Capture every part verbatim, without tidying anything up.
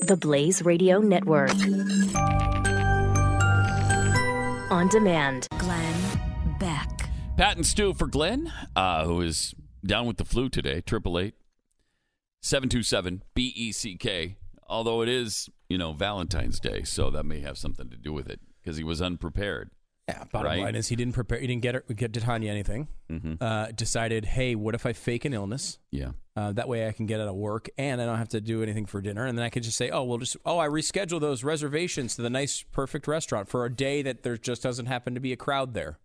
The Blaze Radio Network. On demand. Glenn Beck. Pat and Stu for Glenn, uh, who is down with the flu today. Triple eight seven two seven B E C K. Although it is, you know, Valentine's Day, so that may have something to do with it because he was unprepared. Yeah, bottom right? line is he didn't prepare. He didn't get get to Tanya anything. Mm-hmm. Uh, decided, hey, what if I fake an illness? Yeah. Uh, that way I can get out of work and I don't have to do anything for dinner. And then I could just say, oh, well, just oh, I reschedule those reservations to the nice, perfect restaurant for a day that there just doesn't happen to be a crowd there.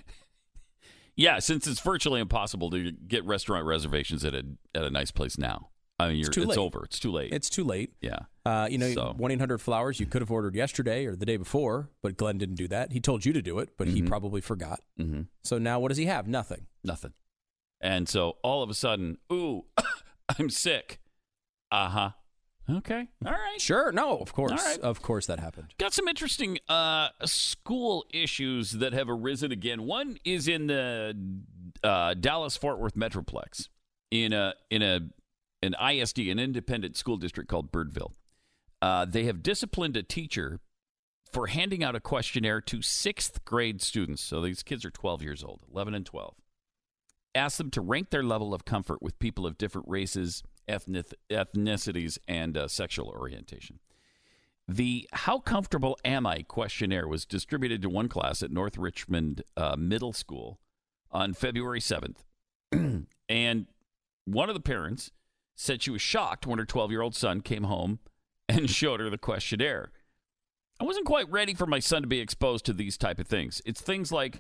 Yeah, since it's virtually impossible to get restaurant reservations at a at a nice place now. I mean, you're, it's, too it's late. over. It's too late. It's too late. Yeah. Uh, you know, So- one eight hundred flowers you could have ordered yesterday or the day before, but Glenn didn't do that. He told you to do it, but he Mhm. probably forgot. Mm-hmm. So now what does he have? Nothing. Nothing. And so all of a sudden, ooh, I'm sick. Uh-huh. Okay. All right. Sure. No, of course. All right. Of course that happened. Got some interesting uh, school issues that have arisen again. One is in the uh, Dallas-Fort Worth Metroplex in a in a an I S D, an independent school district called Birdville. Uh, they have disciplined a teacher for handing out a questionnaire to sixth grade students. So these kids are twelve years old, eleven and twelve. Ask them to rank their level of comfort with people of different races, ethnic, ethnicities, and uh, sexual orientation. The How Comfortable Am I questionnaire was distributed to one class at North Richmond uh, Middle School on February seventh. And one of the parents said she was shocked when her twelve-year-old son came home and showed her the questionnaire. I wasn't quite ready for my son to be exposed to these type of things. It's things like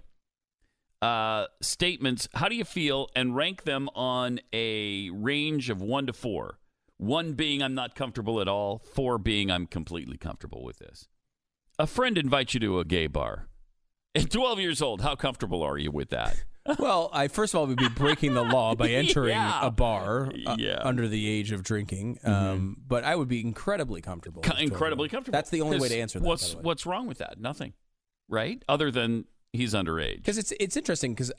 uh, statements, how do you feel, and rank them on a range of one to four. One being I'm not comfortable at all, four being I'm completely comfortable with this. A friend invites you to a gay bar. At twelve years old, how comfortable are you with that? Well, I first of all would be breaking the law by entering Yeah. a bar uh, Yeah. under the age of drinking. Um, but I would be incredibly comfortable. Co- with twelve incredibly years old. comfortable. That's the only way 'Cause to answer that. by What's the way. what's wrong with that? Nothing, right? Other than he's underage. Because it's it's interesting because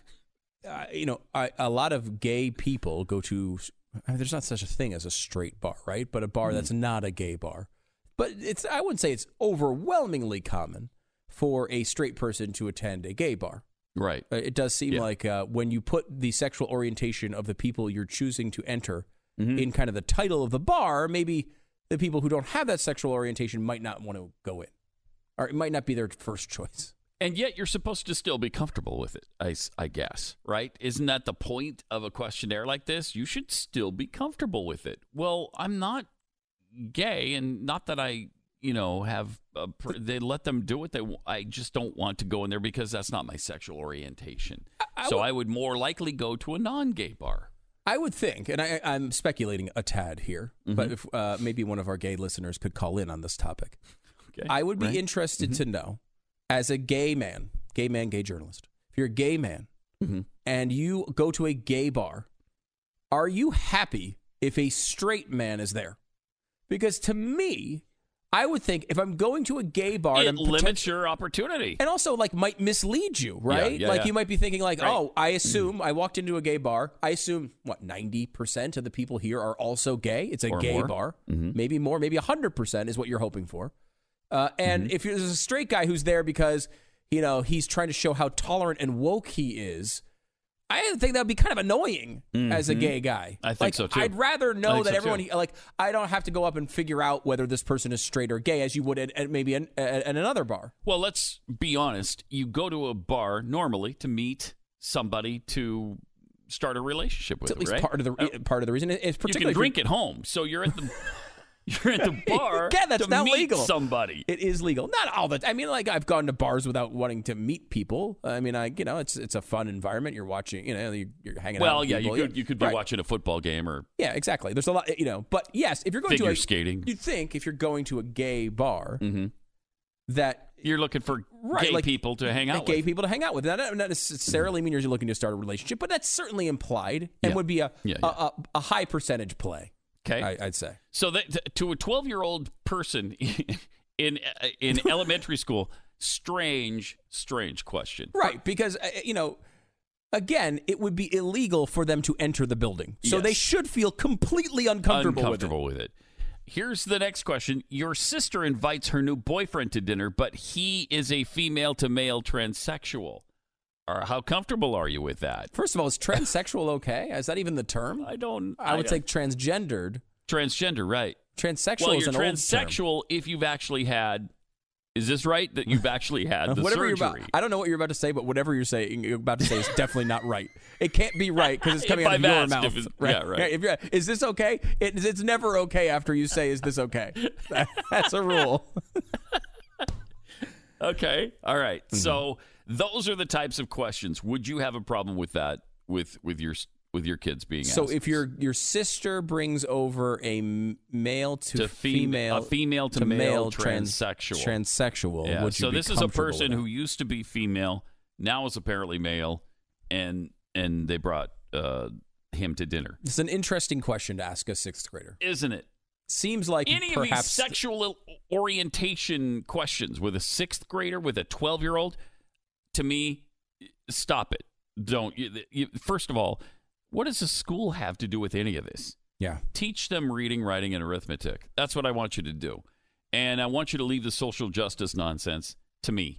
uh, you know I, a lot of gay people go to. I mean, there's not such a thing as a straight bar, right? But a bar Mm-hmm. that's not a gay bar. But it's I wouldn't say it's overwhelmingly common for a straight person to attend a gay bar. Right. Uh, It does seem Yeah. like uh, when you put the sexual orientation of the people you're choosing to enter Mhm. in kind of the title of the bar, maybe the people who don't have that sexual orientation might not want to go in, or it might not be their first choice. And yet you're supposed to still be comfortable with it, I, s- I guess, right? Isn't that the point of a questionnaire like this? You should still be comfortable with it. Well, I'm not gay, and not that I, you know, have, a, pr- they let them do it. They, w- I just don't want to go in there because that's not my sexual orientation. I so would- I would more likely go to a non-gay bar. I would think, and I, I'm speculating a tad here, but if uh, maybe one of our gay listeners could call in on this topic, Okay. I would be Right? interested to know, as a gay man, gay man, gay journalist, if you're a gay man Mhm. and you go to a gay bar, are you happy if a straight man is there? Because to me, I would think if I'm going to a gay bar, It and I'm limits potent- your opportunity. and also like might mislead you, right? yeah, like yeah. you might be thinking like, Right. oh, I assume I walked into a gay bar. I assume what ninety percent of the people here are also gay. It's a Or gay more. bar, Mhm. maybe more, maybe one hundred percent is what you're hoping for. Uh, and Mm-hmm. if there's a straight guy who's there because you know he's trying to show how tolerant and woke he is, I think that'd be kind of annoying as a gay guy. Mm-hmm. I think Like, so, too. I'd rather I know think that so, everyone too. like I don't have to go up and figure out whether this person is straight or gay as you would at, at maybe an, at, at another bar. Well, let's be honest. You go to a bar normally to meet somebody to start a relationship with, It's at least right? part of the Uh, part of the reason. It's you particularly can drink at home, so you're at the you're at the bar Yeah, that's to not meet legal. somebody. It is legal. Not all the. I mean, like I've gone to bars without wanting to meet people. I mean, I you know, it's it's a fun environment. You're watching. You know, you're, you're hanging out. Well, with yeah, you people. could you could be Right. watching a football game or Yeah, exactly. There's a lot. You know, but yes, if you're going figure to a, skating. you'd think if you're going to a gay bar Mhm. that You're looking for Right, gay like- people to hang out gay with. people to hang out with. That doesn't not necessarily mean you're looking to start a relationship, but that's certainly implied and Yeah. would be a Yeah, a, yeah. a, a high percentage play. Okay, I, I'd say. so that t- to a twelve-year-old person in in elementary school, strange, strange question. Right, because, uh, you know, again, it would be illegal for them to enter the building. So Yes. they should feel completely uncomfortable, Uncomfortable with it. with it. Here's the next question. Your sister invites her new boyfriend to dinner, but he is a female-to-male transsexual. Or how comfortable are you with that? First of all, is transsexual okay? Is that even the term? I don't. I would I, say transgendered. Transgender, right. Transsexual well, is you're an transsexual old term. if you've actually had, is this right, that you've actually had the whatever surgery? You're about, I don't know what you're about to say, but whatever you're saying, you're about to say is definitely not right. It can't be right because it's coming If out of I've your asked mouth. if it's- right? yeah, right. If you're, is this okay? It, it's never okay after you say, is this okay? That, that's a rule. Okay. All right. Mm-hmm. So those are the types of questions. Would you have a problem with that with with your with your kids being So asked? if your your sister brings over a m- male to, To fem- female, a female to male transsexual. transsexual, yeah. would you So be this is a comfortable person with who used to be female, now is apparently male, and and they brought uh, him to dinner. that? It's an interesting question to ask a sixth grader. Isn't it? Seems like Any of these perhaps sexual orientation questions with a sixth grader, with a twelve-year-old, to me, stop it. Don't. You, you, first of all, what does the school have to do with any of this? yeah. Teach them reading, writing, and arithmetic. That's what I want you to do. And I want you to leave the social justice nonsense to me.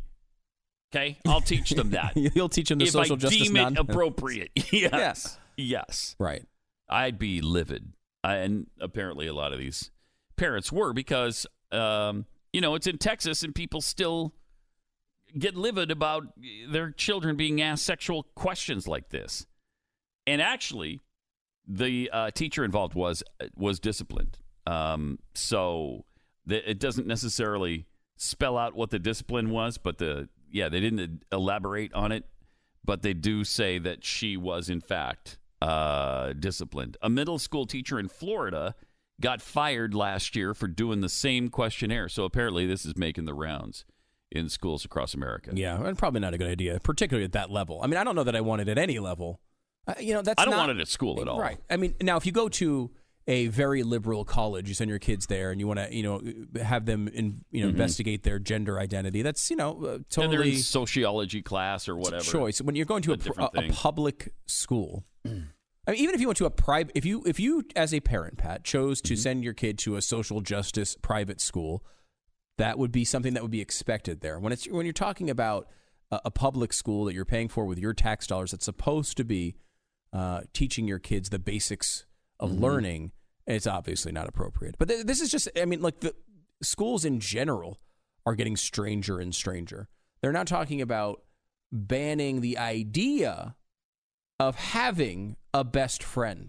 Okay? I'll teach them that. You'll teach them the if social I justice deem nonsense. it appropriate. yes. Yes. Yes. Right. I'd be livid. I, and apparently a lot of these parents were because, um, you know, it's in Texas and people still get livid about their children being asked sexual questions like this. And actually, the uh, teacher involved was was disciplined. Um, so the, it doesn't necessarily spell out what the discipline was, but the yeah, they didn't elaborate on it, but they do say that she was in fact uh, disciplined. A middle school teacher in Florida got fired last year for doing the same questionnaire. So apparently, this is making the rounds in schools across America. Yeah, and probably not a good idea, particularly at that level. I mean, I don't know that I want it at any level. Uh, you know, that's I don't not, want it at school at all. Right. I mean, now if you go to a very liberal college, you send your kids there, and you want to, you know, have them, in, you know, mm-hmm. investigate their gender identity. That's, you know, uh, totally and they're in sociology class or whatever. Choice when you're going to a, a, a public school. Mm. I mean, even if you went to a private, if you if you as a parent, Pat, chose to mm-hmm. send your kid to a social justice private school, that would be something that would be expected there. When it's when you're talking about a, a public school that you're paying for with your tax dollars, that's supposed to be uh, teaching your kids the basics of mm-hmm. learning, it's obviously not appropriate. But th- this is just, I mean, like the schools in general are getting stranger and stranger. They're not talking about banning the idea of having a best friend.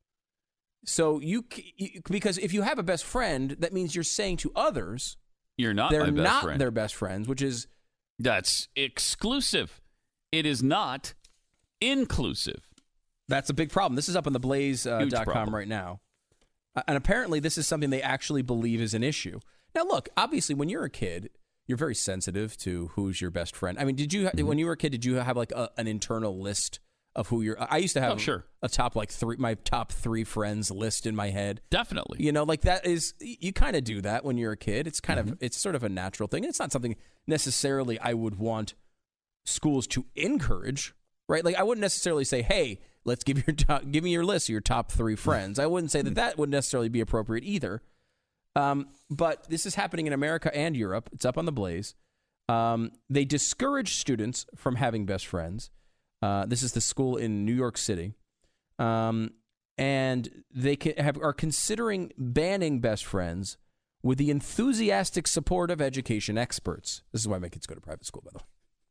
So you, you because if you have a best friend, that means you're saying to others, you're not they're my best not friend. their best friends, which is that's exclusive. It is not inclusive. That's a big problem. This is up on the blaze uh, dot com right now. Uh, and apparently this is something they actually believe is an issue. Now, look, obviously, when you're a kid, you're very sensitive to who's your best friend. I mean, did you, mm-hmm. when you were a kid, did you have like a, an internal list of who you're, I used to have oh, sure. a top like three, my top three friends list in my head. Definitely. You know, like that is, you kind of do that when you're a kid. It's kind mm-hmm. of, it's sort of a natural thing. It's not something necessarily I would want schools to encourage, right? Like I wouldn't necessarily say, hey, let's give your top, give me your list of your top three friends. I wouldn't say that that would necessarily be appropriate either. Um, but this is happening in America and Europe. It's up on the Blaze. Um, they discourage students from having best friends. Uh, this is the school in New York City. Um, and they can have, are considering banning best friends with the enthusiastic support of education experts. This is why my kids go to private school, by the way.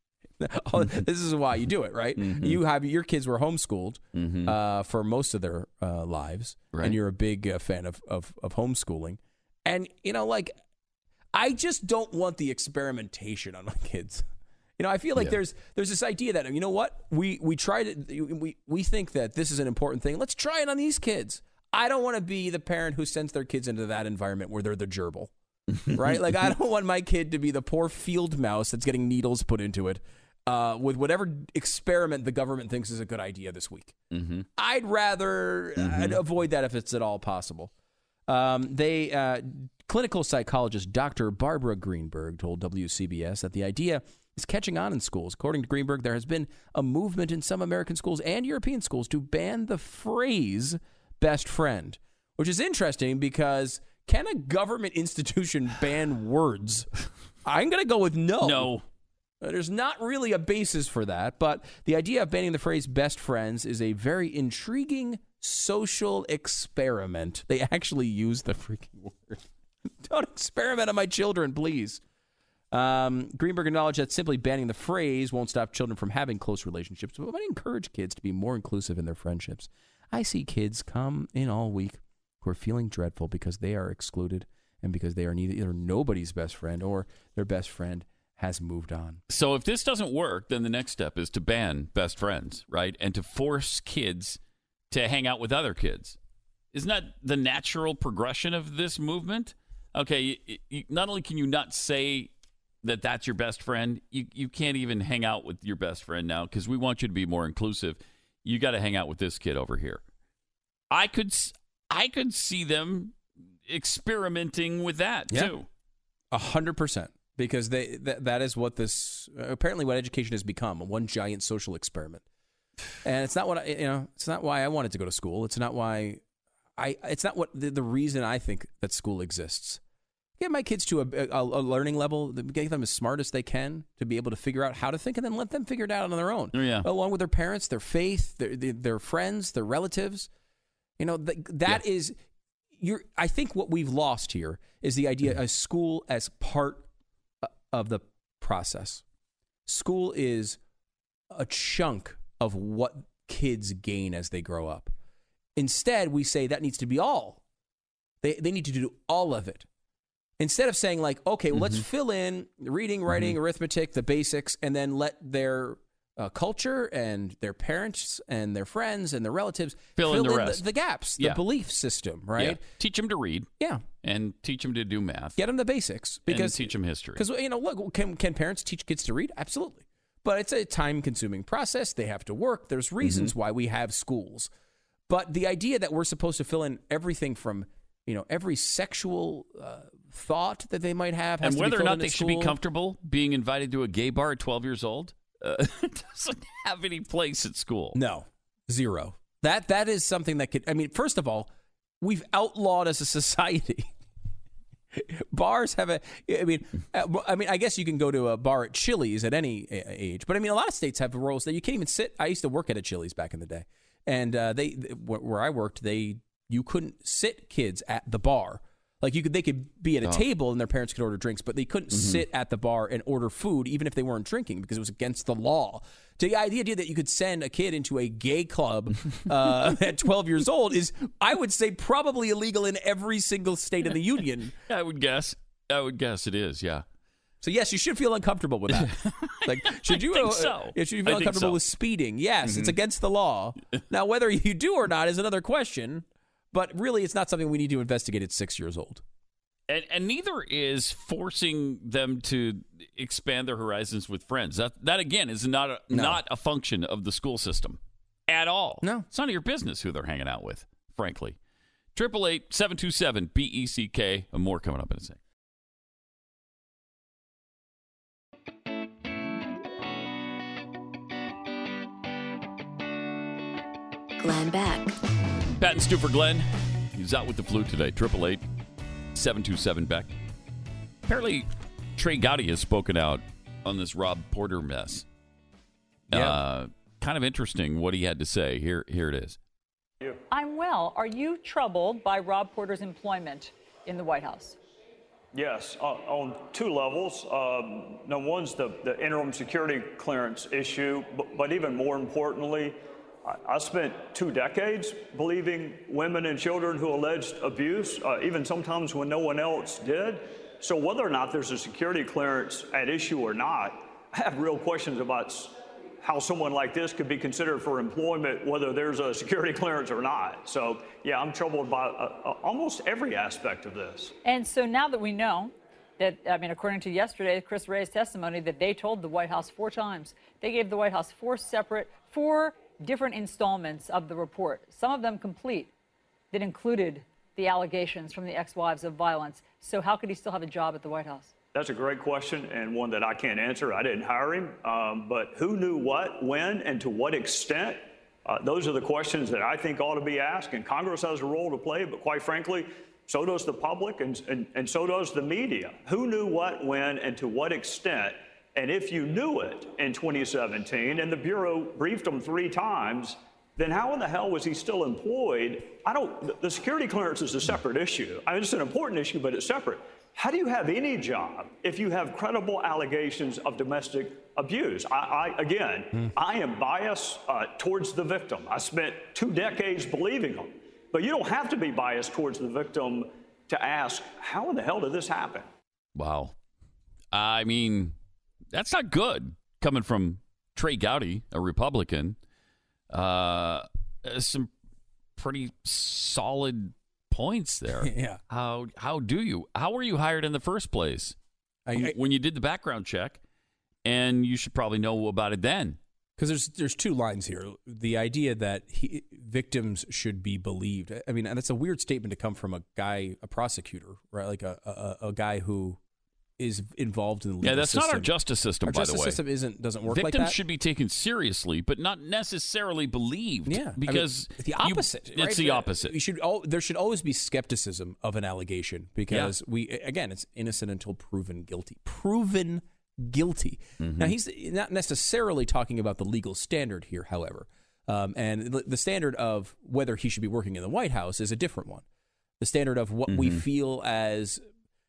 This is why you do it, right? Mm-hmm. You have your kids were homeschooled mm-hmm. uh, for most of their uh, lives, right. and you're a big uh, fan of, of of homeschooling. And you know, like, I just don't want the experimentation on my kids. You know, I feel like yeah. there's there's this idea that, you know what, we we tried it, we we think that this is an important thing. Let's try it on these kids. I don't want to be the parent who sends their kids into that environment where they're the gerbil, right? Like, I don't want my kid to be the poor field mouse that's getting needles put into it. Uh, with whatever experiment the government thinks is a good idea this week. Mm-hmm. I'd rather mm-hmm. I'd avoid that if it's at all possible. Um, they uh, clinical psychologist Doctor Barbara Greenberg told W C B S that the idea is catching on in schools. According to Greenberg, there has been a movement in some American schools and European schools to ban the phrase best friend, which is interesting because Can a government institution ban words? I'm going to go with no. No. There's not really a basis for that, but the idea of banning the phrase best friends is a very intriguing social experiment. They actually use the freaking word. Don't experiment on my children, please. Um, Greenberg acknowledged that simply banning the phrase won't stop children from having close relationships, but might encourage kids to be more inclusive in their friendships. I see kids come in all week who are feeling dreadful because they are excluded and because they are neither either nobody's best friend or their best friend has moved on. So if this doesn't work, then the next step is to ban best friends, right? And to force kids to hang out with other kids. Isn't that the natural progression of this movement? Okay, you, you, not only can you not say that that's your best friend, you, you can't even hang out with your best friend now because we want you to be more inclusive. You got to hang out with this kid over here. I could, I could see them experimenting with that, yeah. too. A hundred percent. Because they th- that is what this apparently what education has become, one giant social experiment. And it's not what I, you know, it's not why I wanted to go to school. It's not why I it's not what the, the reason I think that school exists. Get my kids to a, a, a learning level, get them as smart as they can to be able to figure out how to think, and then let them figure it out on their own, oh, yeah. along with their parents, their faith, their their, their friends, their relatives. You know, th- that yeah. is you're I think what we've lost here is the idea mm-hmm. of school as part of the process. School is a chunk of what kids gain as they grow up. Instead, we say that needs to be all. They they need to do all of it. Instead of saying like, okay, well, mm-hmm. let's fill in reading, writing, mm-hmm. arithmetic, the basics, and then let their uh, culture and their parents and their friends and their relatives fill, fill in the in rest. The, the gaps, yeah. the belief system, right? Yeah. Teach them to read. Yeah. And teach them to do math. Get them the basics. Because, and teach them history. Because, you know, look, can, can parents teach kids to read? Absolutely. But it's a time-consuming process. They have to work. There's reasons mm-hmm. why we have schools. But the idea that we're supposed to fill in everything from, you know, every sexual uh, thought that they might have has and to whether be or not in they school. should be comfortable being invited to a gay bar at twelve years old uh, doesn't have any place at school. No, zero. That that is something that could. I mean, first of all, we've outlawed as a society. Bars have a. I mean, I mean, I guess you can go to a bar at Chili's at any age, but I mean, a lot of states have rules that you can't even sit. I used to work at a Chili's back in the day, and uh, they where I worked, they you couldn't sit kids at the bar. Like you could, they could be at a oh. table and their parents could order drinks, but they couldn't mm-hmm. sit at the bar and order food, even if they weren't drinking, because it was against the law. So the idea that you could send a kid into a gay club uh, at twelve years old is, I would say, probably illegal in every single state in the union. I would guess. I would guess it is. Yeah. So yes, you should feel uncomfortable with that. Like, should you? I think uh, so. Should you feel I uncomfortable so. with speeding? Yes, mm-hmm. it's against the law. Now, whether you do or not is another question. But really, it's not something we need to investigate at six years old. And, and neither is forcing them to expand their horizons with friends. That, that again, is not a, no. not a function of the school system at all. No. It's none of your business who they're hanging out with, frankly. eight eight eight, seven two seven, B E C K. And more coming up in a second. Glenn Beck. Pat and Stu for Glenn. He's out with the flu today. eight eight eight, seven two seven, Beck. Apparently, Trey Gowdy has spoken out on this Rob Porter mess. Yeah. Uh, kind of interesting what he had to say. Here, here it is. I'm well. Are you troubled by Rob Porter's employment in the White House? Yes, uh, on two levels. Um, number one's the, the interim security clearance issue, but, but even more importantly, I, I spent two decades believing women and children who alleged abuse, uh, even sometimes when no one else did. So whether or not there's a security clearance at issue or not, I have real questions about how someone like this could be considered for employment, whether there's a security clearance or not. So, yeah, I'm troubled by uh, uh, almost every aspect of this. And so now that we know that, I mean, according to yesterday, Chris Wray's testimony, that they told the White House four times. They gave the White House four separate, four different installments of the report, some of them complete, that included the allegations from the ex-wives of violence. So how could he still have a job at the White House? That's a great question, and one that I can't answer. I didn't hire him, um, but who knew what, when, and to what extent? Uh, those are the questions that I think ought to be asked, and Congress has a role to play, but quite frankly, So does the public, and, and, and so does the media. Who knew what, when, and to what extent? And if you knew it in twenty seventeen, and the Bureau briefed him three times, then how in the hell was he still employed? I don't, the security clearance is a separate issue. I mean, it's an important issue, but it's separate. How do you have any job if you have credible allegations of domestic abuse? I, I again, mm. I am biased uh, towards the victim. I spent two decades believing him. But you don't have to be biased towards the victim to ask, how in the hell did this happen? Wow. I mean, that's not good coming from Trey Gowdy, a Republican. Uh, some pretty solid points there. Yeah. How how do you? How were you hired in the first place? I, I, when you did the background check, and you should probably know about it then. Because there's there's two lines here. The idea that he, victims should be believed. I mean, and that's a weird statement to come from a guy, a prosecutor, right? Like a a, a guy who is involved in the legal yeah, that's system. not our justice system, our by justice the way. system isn't doesn't work Victims like that. Victims should be taken seriously, but not necessarily believed. Yeah, because I mean, the opposite. You, right? It's the opposite. You should. All, there should always be skepticism of an allegation because yeah. we again, it's innocent until proven guilty. Proven guilty. Mm-hmm. Now, he's not necessarily talking about the legal standard here, however. Um, and the, the standard of whether he should be working in the White House is a different one. The standard of what mm-hmm. we feel as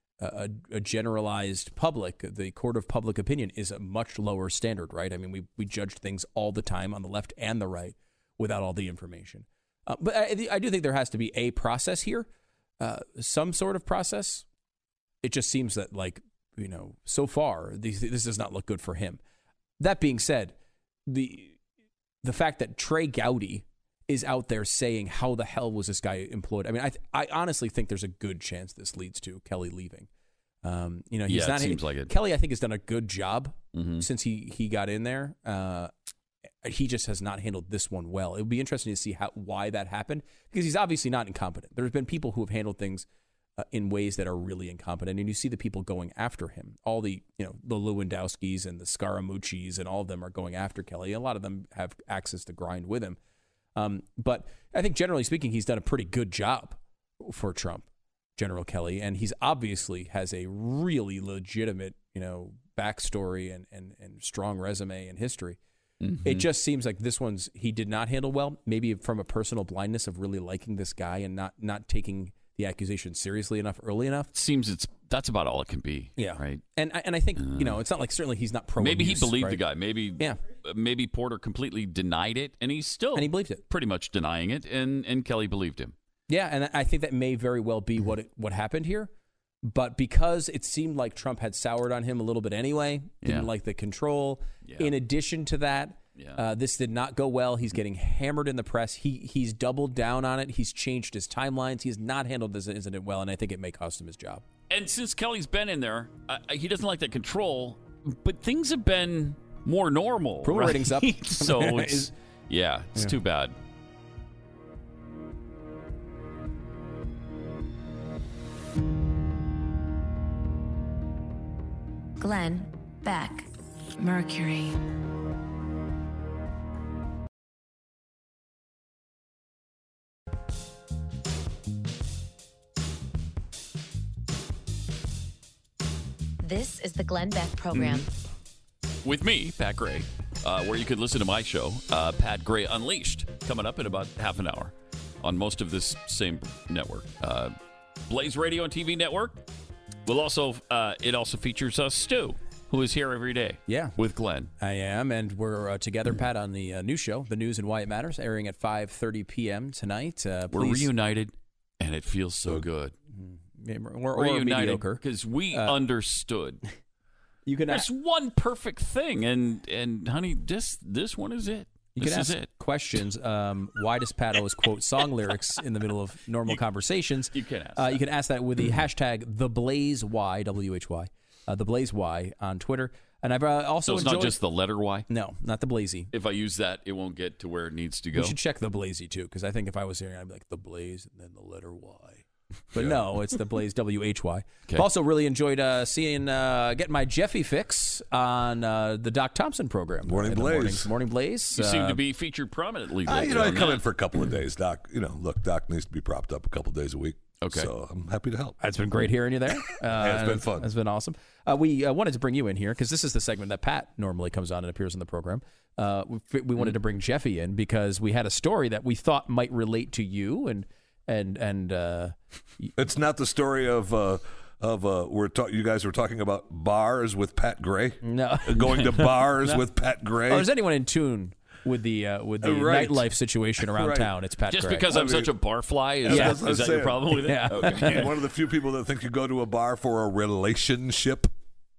a, a generalized public, the court of public opinion, is a much lower standard, right? I mean, we, we judge things all the time on the left and the right without all the information. Uh, but I, I do think there has to be a process here, uh, some sort of process. It just seems that, like, you know, so far, this, this does not look good for him. That being said, the the fact that Trey Gowdy is out there saying, how the hell was this guy employed? I mean, I I honestly think there's a good chance this leads to Kelly leaving. Um, you know, he's yeah, not, it seems like it. Kelly, I think, has done a good job mm-hmm. since he, he got in there. Uh, he just has not handled this one well. It would be interesting to see how why that happened, because he's obviously not incompetent. There's been people who have handled things Uh, in ways that are really incompetent, and you see the people going after him. All the, you know, the Lewandowskis and the Scaramucci's and all of them are going after Kelly. A lot of them have access to grind with him. Um, but I think generally speaking, he's done a pretty good job for Trump, General Kelly, and he's obviously has a really legitimate, you know, backstory and and, and strong resume and history. Mm-hmm. It just seems like this one's he did not handle well, maybe from a personal blindness of really liking this guy and not not taking the accusation seriously enough early enough. Seems it's that's about all it can be. Yeah, right. And and I think uh, you know it's not like certainly he's not pro. Maybe abuse, he believed right? the guy. Maybe yeah. Maybe Porter completely denied it, and he's still and he believed it. Pretty much denying it, and and Kelly believed him. Yeah, and I think that may very well be what it, what happened here. But because it seemed like Trump had soured on him a little bit anyway, didn't yeah. like the control. Yeah. In addition to that. Yeah. Uh, this did not go well. He's getting hammered in the press. He he's doubled down on it. He's changed his timelines. He has not handled this incident well, and I think it may cost him his job. And since Kelly's been in there, uh, he doesn't like that control, but things have been more normal. Approval right? ratings up. So it's, yeah, it's yeah. too bad. Glenn Beck, Mercury. This is the Glenn Beck Program. Mm-hmm. With me, Pat Gray, uh, where you could listen to my show, uh, Pat Gray Unleashed, coming up in about half an hour on most of this same network. Uh, Blaze Radio and T V network. We'll also, uh, it also features uh, Stu, who is here every day. Yeah. With Glenn. I am, and we're uh, together, Pat, on the uh, new show, The News and Why It Matters, airing at five thirty p.m. tonight. Uh, we're reunited, and it feels so good. Mm-hmm. Or, We're or united because we uh, understood. You can There's ask, one perfect thing, and and honey, this this one is it. You this can ask is it. questions. Um, why does Pat always quote song lyrics in the middle of normal you, conversations? You can ask. Uh, you can ask that with the hashtag the Blaze Y W H Y, uh, the Blaze Y on Twitter. And I've uh, also so it's enjoyed, not just the letter Y. No, not the Blazy. If I use that, it won't get to where it needs to go. You should check the Blazy too, because I think if I was here, I'd be like the Blaze and then the letter Y. But yeah. no, it's the Blaze W H Y. Okay. I've also really enjoyed uh, seeing, uh, getting my Jeffy fix on uh, the Doc Thompson program. Morning Blaze. Morning, morning Blaze. You uh, seem to be featured prominently. Uh, you know, I come that. in for a couple of days. Doc, you know, look, Doc needs to be propped up a couple of days a week. Okay. So I'm happy to help. It's been great hearing you there. Uh, it's been fun. It's been awesome. Uh, we uh, wanted to bring you in here because this is the segment that Pat normally comes on and appears in the program. Uh, we, we wanted to bring Jeffy in because we had a story that we thought might relate to you, and and and uh, it's not the story of uh, of uh, we're ta- you guys were talking about bars with Pat Gray. No, going to bars no. with Pat Gray. Oh, is anyone in tune with the uh, with the right. nightlife situation around right. town? It's Pat Just Gray. because I'm I mean, such a barfly? Is, yeah. that, is that your problem with it? Yeah. Okay. One of the few people that think you go to a bar for a relationship.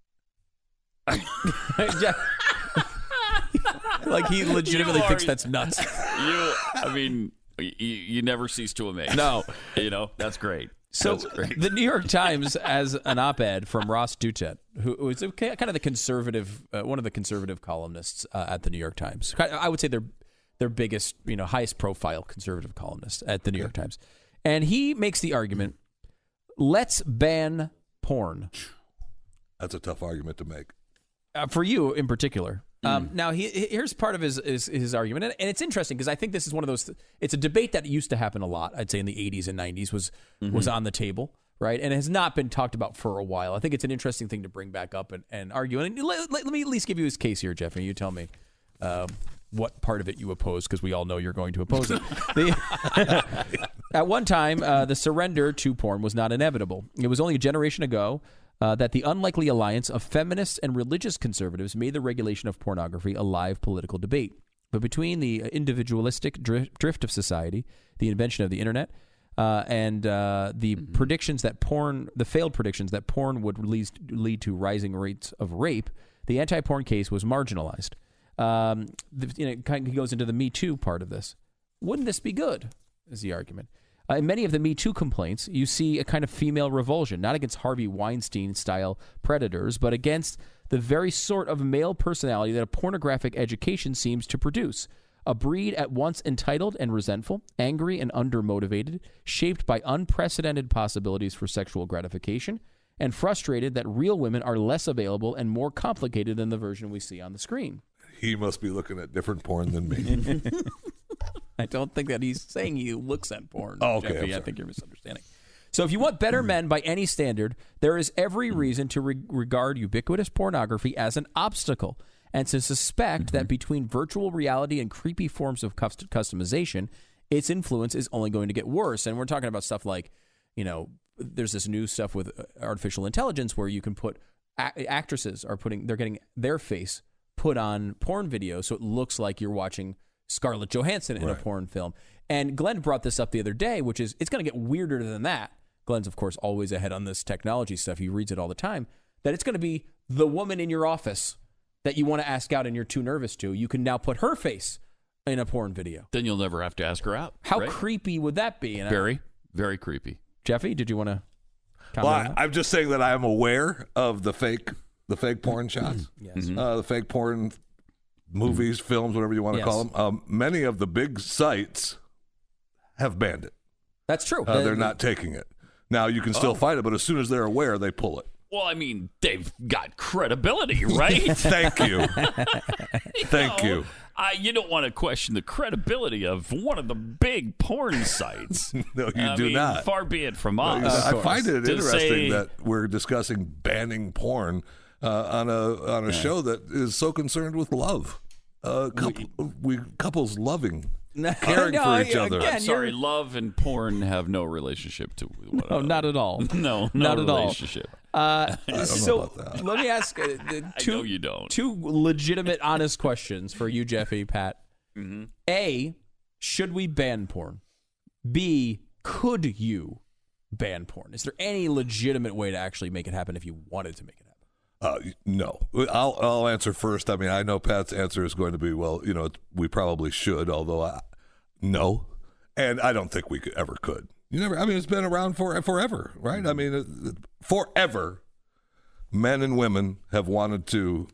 Like he legitimately are, thinks that's nuts. You, I mean, you, you never cease to amaze. No, you know that's great. So that's great. The New York Times has an op-ed from Ross Douthat, who is kind of the conservative, uh, one of the conservative columnists uh, at the New York Times. I would say they're their biggest, you know, highest profile conservative columnist at the New York Times, and he makes the argument: let's ban porn. That's a tough argument to make. Uh, for you in particular. Um, now, he, here's part of his his, his argument, and, and it's interesting because I think this is one of those. It's a debate that used to happen a lot. I'd say in the eighties and nineties was mm-hmm. was on the table, right, and has not been talked about for a while. I think it's an interesting thing to bring back up and, and argue. And let, let, let me at least give you his case here, Jeff, and you tell me um, what part of it you oppose, because we all know you're going to oppose it. the, at one time, uh, the surrender to porn was not inevitable. It was only a generation ago. Uh, that the unlikely alliance of feminists and religious conservatives made the regulation of pornography a live political debate. But between the individualistic drift, drift of society, the invention of the internet, uh, and uh, the mm-hmm. predictions that porn, the failed predictions that porn would lead, lead to rising rates of rape, the anti-porn case was marginalized. Um, the, you know, it kind of goes into the Me Too part of this. Wouldn't this be good? Is the argument. Uh, in many of the Me Too complaints, you see a kind of female revulsion, not against Harvey Weinstein-style predators, but against the very sort of male personality that a pornographic education seems to produce. A breed at once entitled and resentful, angry and undermotivated, shaped by unprecedented possibilities for sexual gratification, and frustrated that real women are less available and more complicated than the version we see on the screen. He must be looking at different porn than me. I don't think that he's saying he looks at porn. Oh, okay. Jeffy. I think you're misunderstanding. So if you want better men by any standard, there is every reason to re- regard ubiquitous pornography as an obstacle and to suspect mm-hmm. that between virtual reality and creepy forms of cust- customization, its influence is only going to get worse. And we're talking about stuff like, you know, there's this new stuff with artificial intelligence where you can put a- actresses are putting, they're getting their face put on porn videos so it looks like you're watching Scarlett Johansson in right. a porn film. And Glenn brought this up the other day, which is it's going to get weirder than that. Glenn's, of course, always ahead on this technology stuff. He reads it all the time. That it's going to be the woman in your office that you want to ask out and you're too nervous to. You can now put her face in a porn video. Then you'll never have to ask her out. How right? creepy would that be? And very, I, very creepy. Jeffy, did you want to comment well, on that? I'm just saying that I am aware of the fake, the fake porn shots. Yes. Mm-hmm. Uh, the fake porn movies, mm-hmm. films, whatever you want to yes. call them. Um, many of the big sites have banned it. That's true. Uh, the, they're the, not taking it. Now, you can still oh. find it, but as soon as they're aware, they pull it. Well, I mean, they've got credibility, right? Thank you. Thank know, you. Uh, you don't want to question the credibility of one of the big porn sites. No, you I do mean, not. Far be it from us. No, I find it to interesting say, that we're discussing banning porn uh, on a on a yeah. show that is so concerned with love. Uh, couple, we, we couples loving, caring no, for each again, other. I'm sorry, love and porn have no relationship to one No, not at all. No, no not at relationship. all. Uh, I don't so know about that. let me ask uh, two, I know you don't. two legitimate, honest questions for you, Jeffy, Pat. Mm-hmm. A, should we ban porn? B, could you ban porn? Is there any legitimate way to actually make it happen if you wanted to make it happen? Uh, no, I'll I'll answer first. I mean, I know Pat's answer is going to be, well, you know, it's, we probably should, although I, no, and I don't think we could, ever could. You never. I mean, it's been around for forever, right? I mean, forever, men and women have wanted to.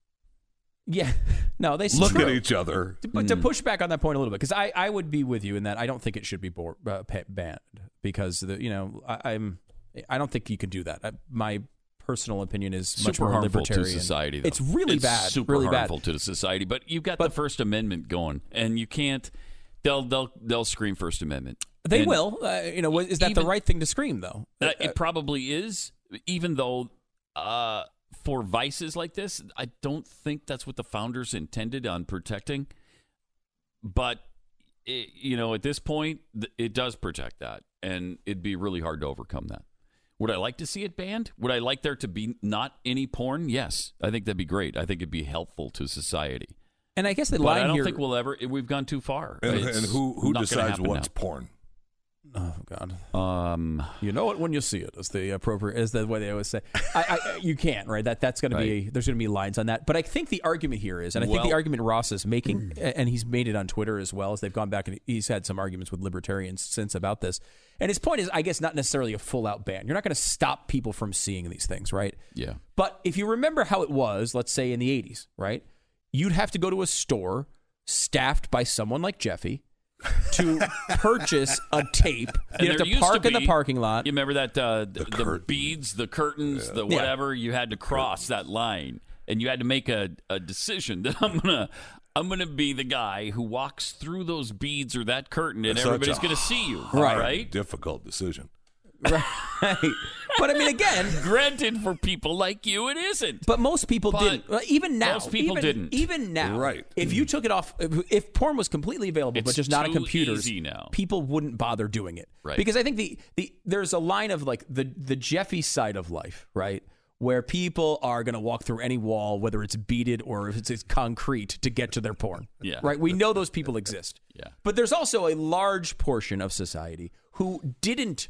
Yeah, no, they look true. at each other. But to push back on that point a little bit, because I, I would be with you in that I don't think it should be bo- uh, banned because the you know I, I'm I don't think you can do that. I, my personal opinion is much super more harmful libertarian. to society. Though. It's really it's bad. Super really harmful bad. to the society. But you've got but, the First Amendment going, and you can't. They'll they'll they'll scream First Amendment. They And will. Uh, you know, is that even- the right thing to scream, though? Uh, it probably is, even though uh, for vices like this, I don't think that's what the founders intended on protecting. But, it, you know, at this point, th- it does protect that, and it'd be really hard to overcome that. Would I like to see it banned? Would I like there to be not any porn? Yes. I think that'd be great. I think it'd be helpful to society. And I guess the But line I don't here. think we'll ever, we've gone too far. And, It's and who who not gonna decides happen what's now. porn? Oh God! Um, you know it when you see it. Is the appropriate? Is the way they always say. I, I, you can't, right? That that's going to be. There's going to be lines on that. But I think the argument here is, and I think the Well- argument Ross is making, and he's made it on Twitter as well, as they've gone back and he's had some arguments with libertarians since about this. And his point is, I guess, not necessarily a full out ban. You're not going to stop people from seeing these things, right? yeah. But if you remember how it was, let's say in the eighties, right? You'd have to go to a store staffed by someone like Jeffy to purchase a tape. And You have there to used park in be- the parking lot. You remember that uh, the, the curtain. beads, the curtains, the Yeah. whatever. You had to cross that line, and you had to make a, a decision that I'm gonna I'm gonna be the guy who walks through those beads or that curtain, and It's such everybody's a gonna see you. Right. Right. Difficult decision. Right. But I mean, again, Granted, for people like you, it isn't. but most people But didn't. Well, even now, most people even, didn't. Even now, Right. If you took it off, if, if porn was completely available, but It's just not on too computers, easy now. people wouldn't bother doing it. Right. Because I think the the there's a line of like the the Jeffy side of life, right? Where people are going to walk through any wall, whether it's beaded or if it's, it's concrete, to get to their porn. Yeah. Right? We know those people exist. Yeah. But there's also a large portion of society who didn't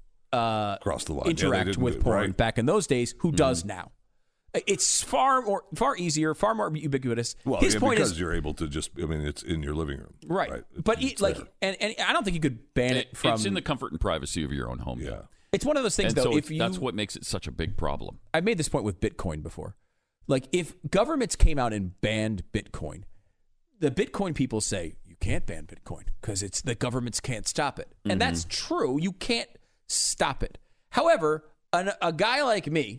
uh, Cross the line. Yeah, they interact didn't with do- porn right. back in those days, who Mm-hmm. does now. It's far more, far easier, far more ubiquitous. Well, His yeah, point because is you're able to just. I mean, it's in your living room. right, Right. but It's it, like, there. and, and I don't think you could ban it, It- from. it's in the comfort and privacy of your own home. Yeah. It's one of those things, And though. so if it's- you, that's what makes it such a big problem. I made this point with Bitcoin before. Like, if governments came out and banned Bitcoin, the Bitcoin people say you can't ban Bitcoin because it's the governments can't stop it, and that's true. You can't stop it. However, an, a guy like me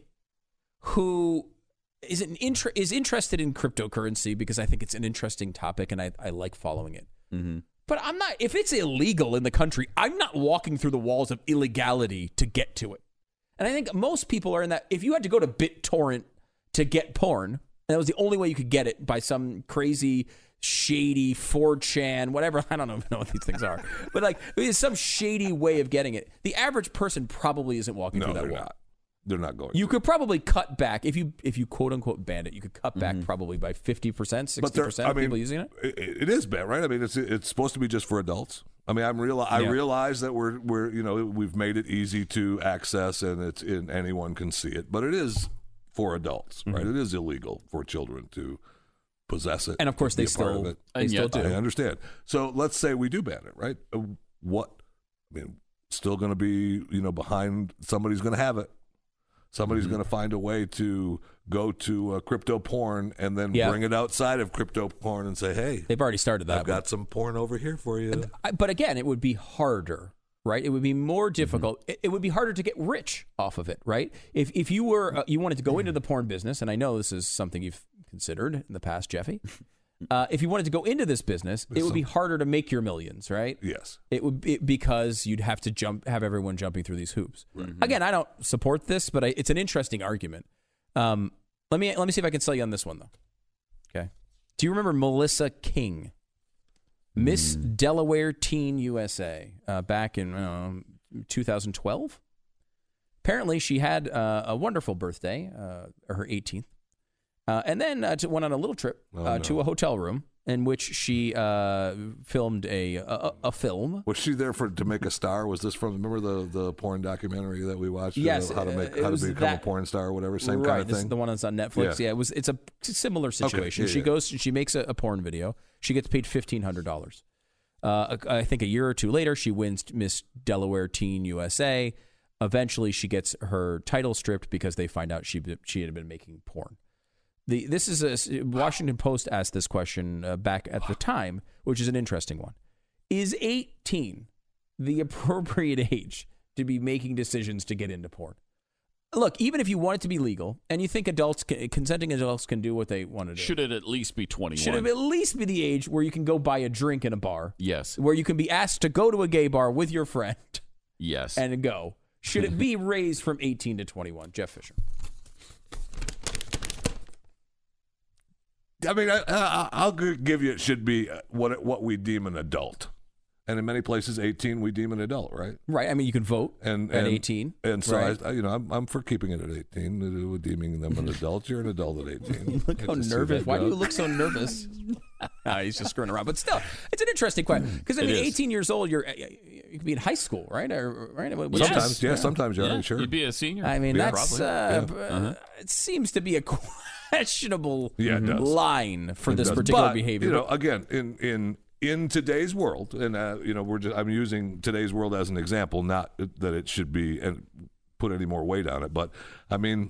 who is an inter- is interested in cryptocurrency because I think it's an interesting topic and I, I like following it. Mm-hmm. But I'm not. If it's illegal in the country, I'm not walking through the walls of illegality to get to it. And I think most people are in that. If you had to go to BitTorrent to get porn, and that was the only way you could get it by some crazy, shady four chan, whatever. I don't even know what these things are. But like, it's some shady way of getting it. The average person probably isn't walking No, through that they're wall. not. They're not going. You to. could probably cut back if you if you quote unquote banned it. You could cut back probably by fifty percent, But sixty there- percent I of mean, people using it. It, it is bad, right? I mean, it's it's supposed to be just for adults. I mean, I'm real. I Yeah. realize that we're we're you know we've made it easy to access and it's in anyone can see it, but it is for adults, Mm-hmm. right? It is illegal for children to possess it, And of course, be they a part of still it. they And still yet- do. I understand. So let's say we do ban it, right? Uh, What? I mean, still going to be, you know, behind. Somebody's going to have it. Somebody's Mm-hmm. going to find a way to go to uh, crypto porn and then Yeah. bring it outside of crypto porn and say, "Hey, They've already started that. I've got some porn over here for you." I- but again, it would be harder, right? It would be more Mm-hmm. difficult. It, it would be harder to get rich off of it, right? If if you were uh, you wanted to go into the porn business, and I know this is something you've considered in the past, Jeffy. Uh, if you wanted to go into this business, it would be harder to make your millions, right? Yes. It would be because you'd have to jump, have everyone jumping through these hoops. Again, I don't support this, but I, it's an interesting argument. Um, let me let me see if I can sell you on this one though. Okay. Do you remember Melissa King, Miss Delaware Teen U S A, uh, back in um, two thousand twelve? Apparently, she had uh, a wonderful birthday, uh, her eighteenth. Uh, and then uh, to, went on a little trip Oh, uh, no. to a hotel room in which she uh, filmed a, a a film. Was she there for to make a star? Was this from? Remember the, the porn documentary that we watched? Yes, uh, how to uh, make it how to was become that- a porn star or whatever. Same right, kind of this thing. is the one that's on Netflix. Yeah, Yeah. it was. It's a similar situation. yeah, she yeah. goes, she makes a, a porn video. She gets paid fifteen hundred dollars. Uh, I think a year or two later, she wins Miss Delaware Teen U S A. Eventually, she gets her title stripped because they find out she she had been making porn. The this is a Washington Post asked this question uh, back at the time, which is an interesting one. Is eighteen the appropriate age to be making decisions to get into porn? look, even if you want it to be legal and you think adults, can, consenting adults can do what they want to do. Should it at least be twenty-one? Should it at least be the age where you can go buy a drink in a bar? Yes. Where you can be asked to go to a gay bar with your friend. Yes. And go. Should it be raised from eighteen to twenty-one? Jeff Fisher. I mean, I, I, I'll give you it should be what what we deem an adult. And in many places, eighteen we deem an adult, right? Right. I mean, you can vote and, at and, eighteen. And so, right? I, you know, I'm, I'm for keeping it at eighteen, uh, deeming them an adult. You're an adult at eighteen. You look so nervous. Why do you look so nervous? No, he's just screwing around. But still, it's an interesting question. Because, I mean, eighteen years old, you're you could be in high school, right? Or, right? What's sometimes, your, yeah, sometimes, yeah, sure. You'd be a senior. I mean, yeah, that's, uh, yeah. uh-huh. It seems to be a questionable yeah, it does. line for it this does. particular but, behavior. You know, again, in in in today's world, and uh, you know, we're just, I'm using today's world as an example, not that it should be and put any more weight on it, but I mean,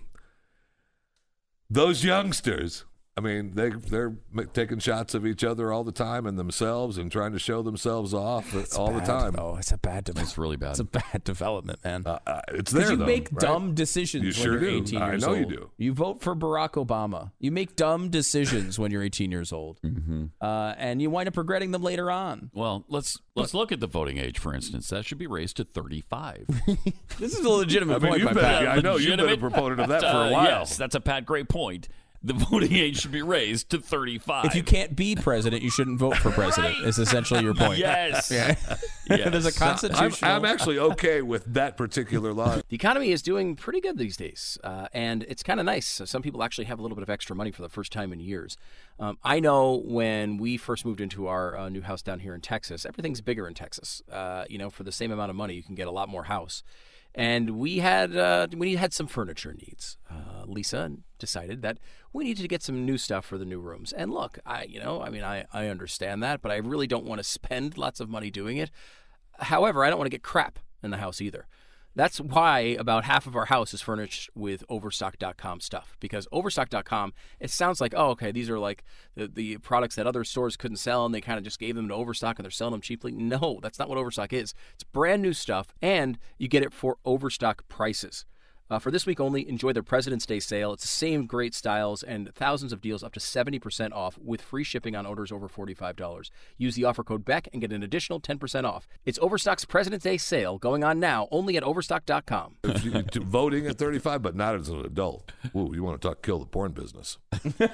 those youngsters. I mean, they they're taking shots of each other all the time and themselves and trying to show themselves off it's all bad, the time. Oh, it's a bad development. It's really bad. It's a bad development, man. Uh, uh, it's there. You though, make right? dumb decisions You when sure you're do. eighteen I years know old. you do. You vote for Barack Obama. You make dumb decisions when you're eighteen years old, mm-hmm. uh, and you wind up regretting them later on. Well, let's let's look at the voting age, for instance. That should be raised to thirty-five. This is a legitimate I mean, point you've by been, Pat. I know you've been a Legitimate- proponent of that for Uh, a while. Yes, that's a Pat. Great point. The voting age should be raised to thirty-five. If you can't be president, you shouldn't vote for president. Is essentially your point. Yes. Yeah. Yes. There's a I'm, constitutional. I'm actually okay with that particular law. The economy is doing pretty good these days, uh, and it's kind of nice. Some people actually have a little bit of extra money for the first time in years. Um, I know when we first moved into our uh, new house down here in Texas, everything's bigger in Texas. Uh, you know, for the same amount of money, you can get a lot more house. And we had uh, we had some furniture needs. Uh, Lisa decided that we needed to get some new stuff for the new rooms. And look, I you know, I mean, I, I understand that, but I really don't want to spend lots of money doing it. However, I don't want to get crap in the house either. That's why about half of our house is furnished with Overstock dot com stuff. Because Overstock dot com, it sounds like, oh, okay, these are like the, the products that other stores couldn't sell, and they kind of just gave them to Overstock, and they're selling them cheaply. No, that's not what Overstock is. It's brand new stuff, and you get it for Overstock prices. Uh, for this week only, enjoy their President's Day sale. It's the same great styles and thousands of deals up to seventy percent off with free shipping on orders over forty-five dollars. Use the offer code Beck and get an additional ten percent off. It's Overstock's President's Day sale going on now only at Overstock dot com. Voting at thirty-five, but not as an adult. Ooh, you want to talk kill the porn business. All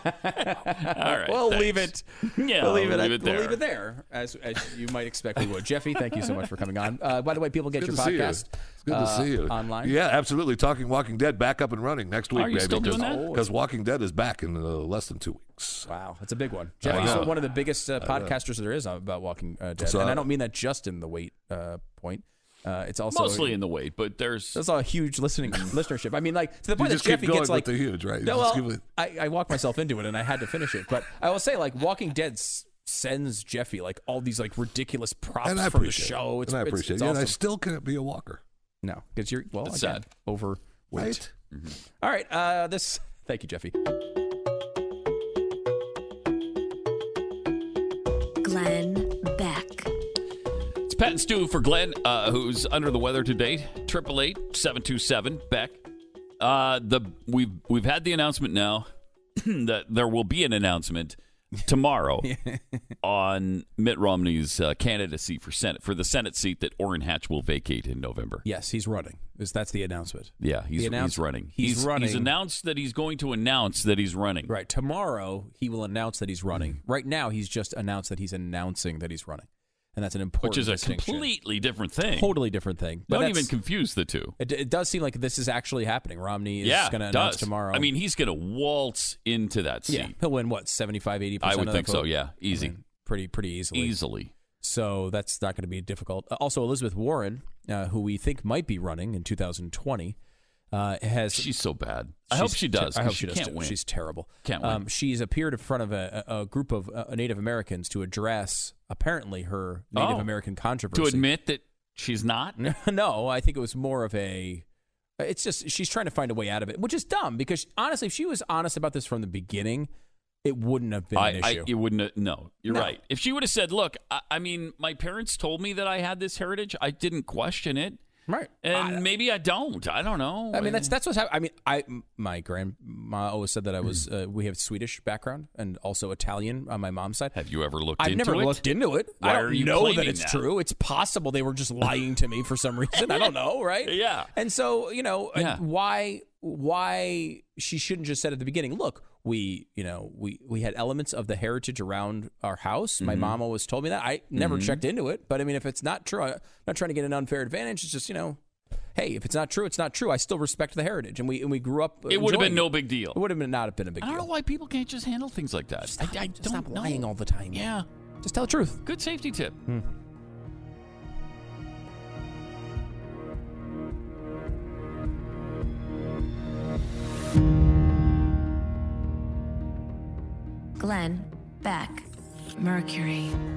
right. We'll thanks. leave it. Yeah, we'll leave it, leave at- it there. We'll leave it there, as, as you might expect we would. Jeffy, thank you so much for coming on. Uh, by the way, people get Good your to see you. podcast. It's good uh, to see you online. Yeah, absolutely. Talking Walking Dead back up and running next week. Are you baby, still doing that? Because Walking Dead is back in uh, less than two weeks. Wow, that's a big one. Jeffy's Wow. one of the biggest uh, podcasters there is about Walking uh, Dead, So, and I don't mean that just in the weight uh, point. Uh, it's also Mostly in the weight, but there's That's a huge listening listenership. I mean, like to the point You that just keep Jeffy going gets with like the huge, right? You No, just well, keep it- I, I walked myself into it, and I had to finish it. But I will say, like, Walking Dead s- sends Jeffy like all these like ridiculous props And I from the appreciate show. it. It's, and I it's- appreciate it's it. And I awesome. still can't be a walker. No, because you're well, It's again, sad. overweight. Right? All right, uh, this. Thank you, Jeffy. Glenn Beck. It's Pat and Stu for Glenn, uh, who's under the weather today. Triple eight seven two seven Beck. Uh, the we've we've had the announcement now that there will be an announcement tomorrow on Mitt Romney's uh, candidacy for Senate for the Senate seat that Orrin Hatch will vacate in November. Yes, he's running. Is that's the announcement? Yeah, he's, The announce- he's running. he's running. He's announced that he's going to announce that he's running. Right. Tomorrow he will announce that he's running. Right now he's just announced that he's announcing that he's running, and that's an important Which is a distinction. completely different thing. Totally different thing. But Don't that's- even confuse the two. It, it does seem like this is actually happening. Romney is Yeah, going to it announce does. tomorrow. I mean, he's going to waltz into that seat. yeah, he'll win what seventy-five, eighty I percent. would of the think so. vote? Yeah, easy, I mean, pretty pretty easily. easily. So that's not going to be difficult. Uh, Also, Elizabeth Warren, uh, who we think might be running in two thousand twenty, uh, has She's so bad. I she's hope she does. ter- I 'cause hope she, she does. can't too. win. She's terrible. Can't win. Um, she's appeared in front of a, a a group of uh, Native Americans to address apparently her Native Oh. American controversy. to admit that she's not. No, I think it was more of a. It's just she's trying to find a way out of it, which is dumb because honestly, if she was honest about this from the beginning, it wouldn't have been I, an I, issue. it wouldn't. have- No, you're No. right. If she would have said, "Look, I, I mean, my parents told me that I had this heritage. I didn't question it. Right. And I, maybe I don't. I don't know. I mean, that's that's what's happening. I mean, I my grandma always said that I was. Uh, we have Swedish background and also Italian on my mom's side. Have you ever looked I've into never it? looked into it. Why I don't are you know that claiming it's that? true. It's possible they were just lying to me for some reason. I don't know, right? Yeah. And so, you know, Yeah. why why she shouldn't just said at the beginning, look, we, you know, we we had elements of the heritage around our house. My Mm-hmm. mom always told me that. I never checked into it, but I mean, if it's not true, I'm not trying to get an unfair advantage. It's just, you know, hey, if it's not true, it's not true. I still respect the heritage, and we and we grew up. It would have been enjoying no it. big deal. It would have been not have been a big I don't deal. know why people can't just handle things like that. Stop, I, I just don't stop know. lying all the time. Yeah. Just tell the truth. Good safety tip. Glenn Beck. Mercury.